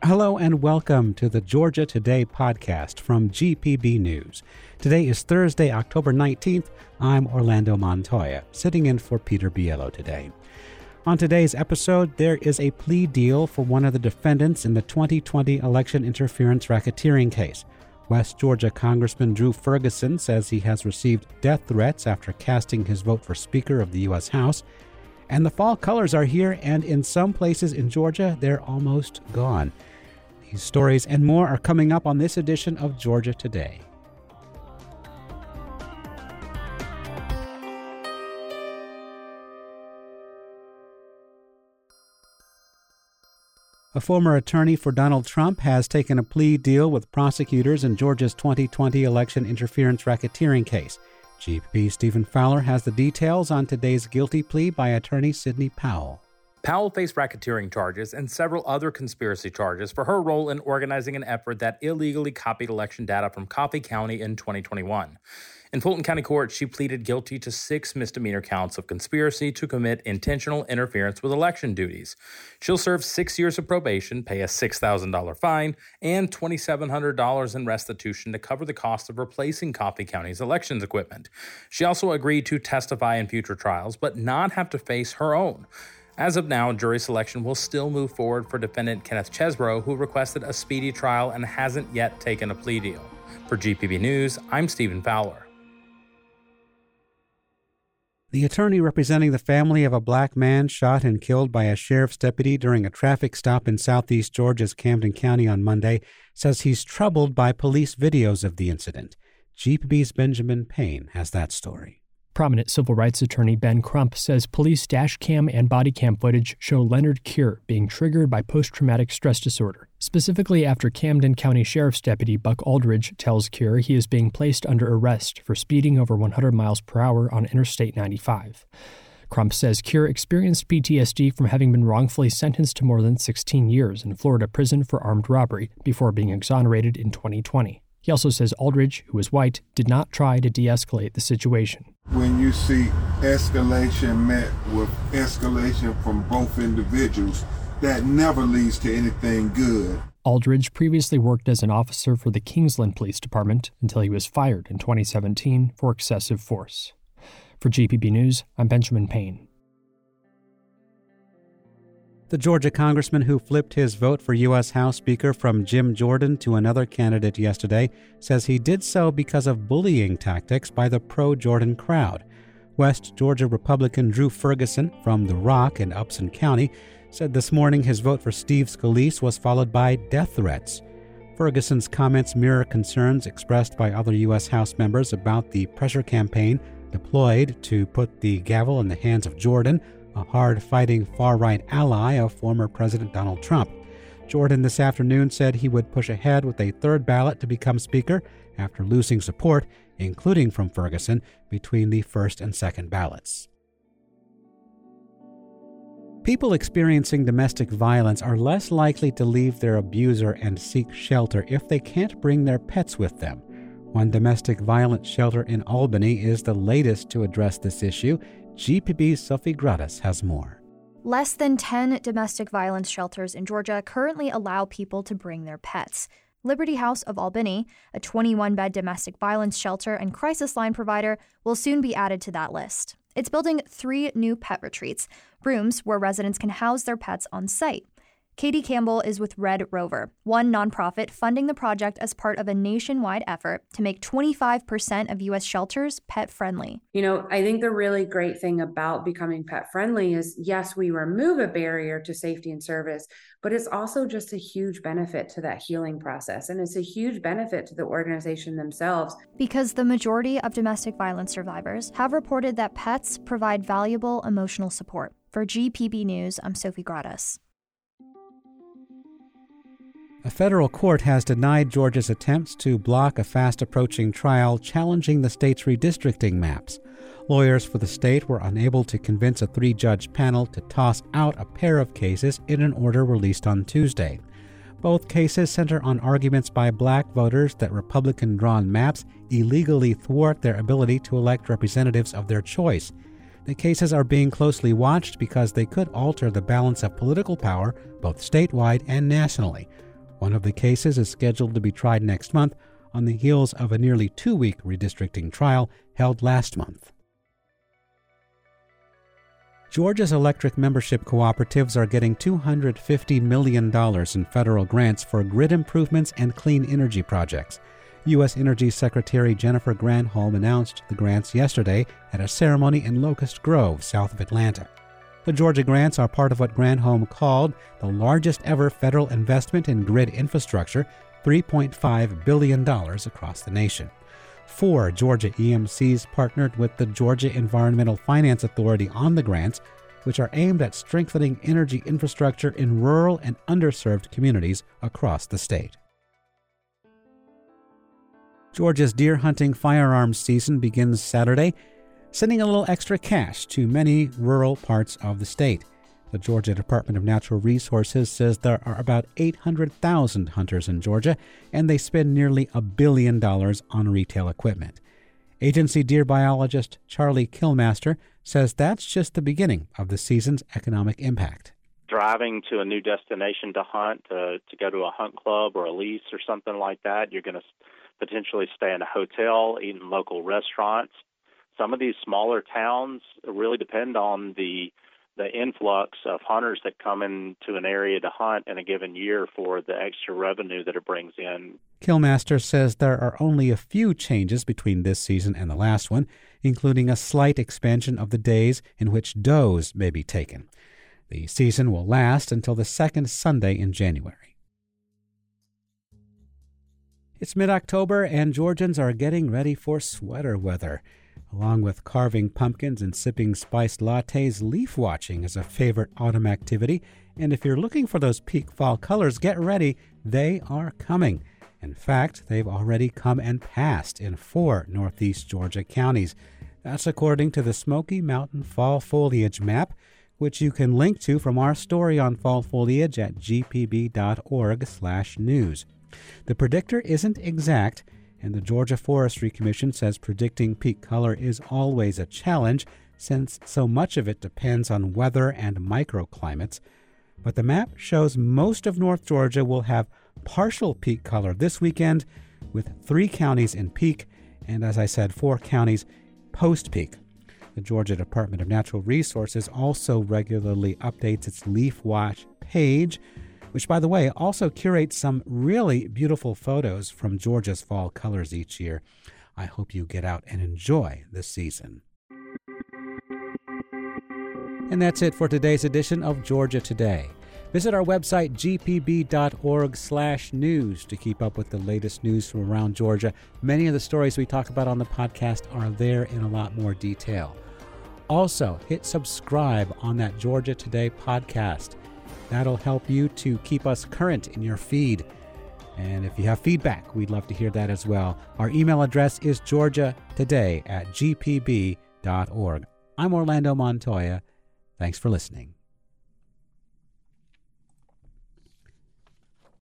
Hello and welcome to the Georgia Today podcast from GPB News. Today is Thursday, October 19th. I'm Orlando Montoya, sitting in for Peter Biello today. On today's episode, there is a plea deal for one of the defendants in the 2020 election interference racketeering case. West Georgia Congressman Drew Ferguson says he has received death threats after casting his vote for Speaker of the U.S. House. And the fall colors are here, and in some places in Georgia, they're almost gone. These stories and more are coming up on this edition of Georgia Today. A former attorney for Donald Trump has taken a plea deal with prosecutors in Georgia's 2020 election interference racketeering case. GPB Stephen Fowler has the details on today's guilty plea by attorney Sidney Powell. Powell faced racketeering charges and several other conspiracy charges for her role in organizing an effort that illegally copied election data from Coffee County in 2021. In Fulton County Court, she pleaded guilty to 6 misdemeanor counts of conspiracy to commit intentional interference with election duties. She'll serve 6 years of probation, pay a $6,000 fine, and $2,700 in restitution to cover the cost of replacing Coffee County's elections equipment. She also agreed to testify in future trials, but not have to face her own. As of now, jury selection will still move forward for defendant Kenneth Chesbrough, who requested a speedy trial and hasn't yet taken a plea deal. For GPB News, I'm Stephen Fowler. The attorney representing the family of a black man shot and killed by a sheriff's deputy during a traffic stop in southeast Georgia's Camden County on Monday says he's troubled by police videos of the incident. GPB's Benjamin Payne has that story. Prominent civil rights attorney Ben Crump says police dash cam and body cam footage show Leonard Keir being triggered by post-traumatic stress disorder, specifically after Camden County Sheriff's Deputy Buck Aldridge tells Keir he is being placed under arrest for speeding over 100 miles per hour on Interstate 95. Crump says Keir experienced PTSD from having been wrongfully sentenced to more than 16 years in Florida prison for armed robbery before being exonerated in 2020. He also says Aldridge, who is white, did not try to de-escalate the situation. When you see escalation met with escalation from both individuals, that never leads to anything good. Aldridge previously worked as an officer for the Kingsland Police Department until he was fired in 2017 for excessive force. For GPB News, I'm Benjamin Payne. The Georgia congressman who flipped his vote for U.S. House Speaker from Jim Jordan to another candidate yesterday says he did so because of bullying tactics by the pro-Jordan crowd. West Georgia Republican Drew Ferguson from The Rock in Upson County said this morning his vote for Steve Scalise was followed by death threats. Ferguson's comments mirror concerns expressed by other U.S. House members about the pressure campaign deployed to put the gavel in the hands of Jordan, a hard-fighting far-right ally of former President Donald Trump. Jordan this afternoon said he would push ahead with a third ballot to become Speaker after losing support, including from Ferguson, between the first and second ballots. People experiencing domestic violence are less likely to leave their abuser and seek shelter if they can't bring their pets with them. One domestic violence shelter in Albany is the latest to address this issue. GPB's Sophie Gradas has more. Less than 10 domestic violence shelters in Georgia currently allow people to bring their pets. Liberty House of Albany, a 21-bed domestic violence shelter and crisis line provider, will soon be added to that list. It's building 3 new pet retreats, rooms where residents can house their pets on site. Katie Campbell is with Red Rover, one nonprofit funding the project as part of a nationwide effort to make 25% of U.S. shelters pet-friendly. I think the really great thing about becoming pet-friendly is, yes, we remove a barrier to safety and service, but it's also just a huge benefit to that healing process, and it's a huge benefit to the organization themselves. Because the majority of domestic violence survivors have reported that pets provide valuable emotional support. For GPB News, I'm Sophie Gradas. A federal court has denied Georgia's attempts to block a fast-approaching trial challenging the state's redistricting maps. Lawyers for the state were unable to convince a 3-judge panel to toss out a pair of cases in an order released on Tuesday. Both cases center on arguments by black voters that Republican-drawn maps illegally thwart their ability to elect representatives of their choice. The cases are being closely watched because they could alter the balance of political power, both statewide and nationally. One of the cases is scheduled to be tried next month on the heels of a nearly 2-week redistricting trial held last month. Georgia's electric membership cooperatives are getting $250 million in federal grants for grid improvements and clean energy projects. U.S. Energy Secretary Jennifer Granholm announced the grants yesterday at a ceremony in Locust Grove, south of Atlanta. The Georgia grants are part of what Granholm called the largest ever federal investment in grid infrastructure, $3.5 billion across the nation. 4 Georgia EMCs partnered with the Georgia Environmental Finance Authority on the grants, which are aimed at strengthening energy infrastructure in rural and underserved communities across the state. Georgia's deer hunting firearms season begins Saturday, sending a little extra cash to many rural parts of the state. The Georgia Department of Natural Resources says there are about 800,000 hunters in Georgia, and they spend nearly $1 billion on retail equipment. Agency deer biologist Charlie Kilmaster says that's just the beginning of the season's economic impact. Driving to a new destination to hunt, to go to a hunt club or a lease or something like that, you're going to potentially stay in a hotel, eat in local restaurants. Some of these smaller towns really depend on the influx of hunters that come into an area to hunt in a given year for the extra revenue that it brings in. Kilmaster says there are only a few changes between this season and the last one, including a slight expansion of the days in which does may be taken. The season will last until the second Sunday in January. It's mid-October, and Georgians are getting ready for sweater weather. Along with carving pumpkins and sipping spiced lattes, leaf watching is a favorite autumn activity. And if you're looking for those peak fall colors, get ready. They are coming. In fact, they've already come and passed in 4 northeast Georgia counties. That's according to the Smoky Mountain Fall Foliage Map, which you can link to from our story on fall foliage at gpb.org/news. The predictor isn't exact, and the Georgia Forestry Commission says predicting peak color is always a challenge since so much of it depends on weather and microclimates. But the map shows most of North Georgia will have partial peak color this weekend, with 3 counties in peak and, as I said, 4 counties post-peak. The Georgia Department of Natural Resources also regularly updates its Leaf Watch page, which, by the way, also curates some really beautiful photos from Georgia's fall colors each year. I hope you get out and enjoy this season. And that's it for today's edition of Georgia Today. Visit our website, gpb.org/news, to keep up with the latest news from around Georgia. Many of the stories we talk about on the podcast are there in a lot more detail. Also, hit subscribe on that Georgia Today podcast. That'll help you to keep us current in your feed. And if you have feedback, we'd love to hear that as well. Our email address is georgiatoday@gpb.org. I'm Orlando Montoya. Thanks for listening.